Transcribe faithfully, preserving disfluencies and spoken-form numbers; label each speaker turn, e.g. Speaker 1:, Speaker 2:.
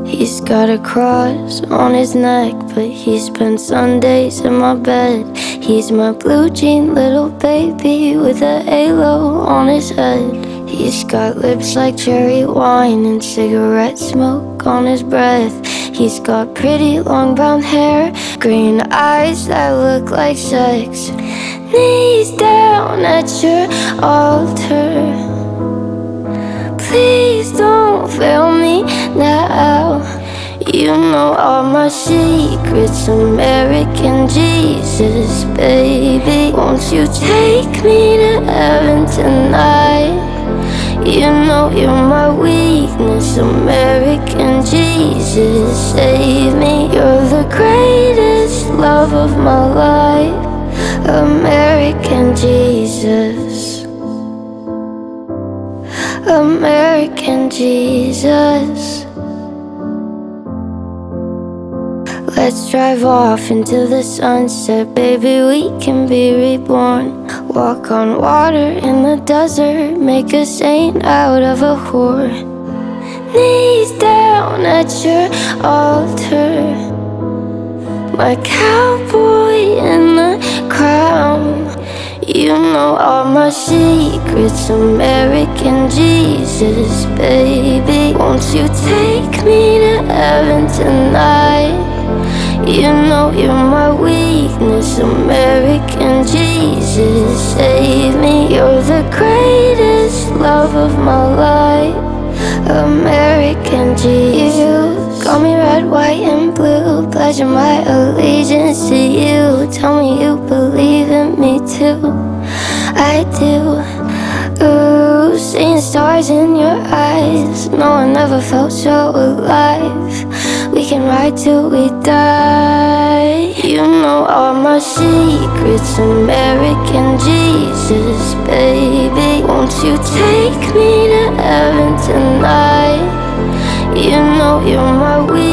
Speaker 1: He's got a cross on his neck, but he spends Sundays in my bed. He's my blue jean little baby with a halo on his head. He's got lips like cherry wine and cigarette smoke on his breath. He's got pretty long brown hair, green eyes that look like sex. Knees down at your altar, please don't fail me now. You know all my secrets, American Jesus, baby. Won't you take me to heaven tonight? You know you're my weakness, American Jesus, save me. You're the greatest love of my life, American Jesus, American Jesus. Let's drive off into the sunset, baby, we can be reborn. Walk on water in the desert, make a saint out of a whore. Knees down at your altar, my cowboy in the crown. You know all my secrets, American Jesus, baby. Won't you take me to heaven tonight? You know you're my weakness, American Jesus, save me. You're the greatest love of my life, American Jesus. You call me red, white, and blue, pledging my allegiance to you. Tell me you believe in me too. I do. Ooh, seeing stars in your eyes, no one ever felt so alive. We can ride till we die. You know all my secrets, American Jesus, baby. Won't you take me to heaven tonight? You know you're my weakness,